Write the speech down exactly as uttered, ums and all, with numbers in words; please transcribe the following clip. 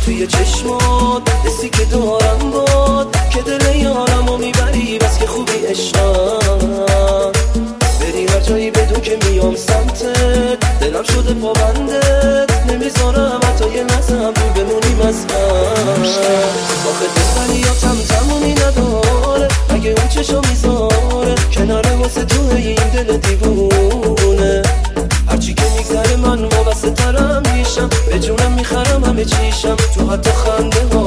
توی چشمات حسی که دارم باد که دل یارمو میبری بس که خوبی عشقم. بری هر جایی بدون که میام سمتت، دلم شده پابندت، نمیذارم حتی یه لحظه هم دور بمونیم از هم. آخه دلبریاتم تمومی نداره، اگه اون چشا میذاره کناره واسه تو این دل دیوونه. هرچی که میگذره من وابسته ترم میشم، به جونم میخرم همه چیشم، تو حتی خنده ها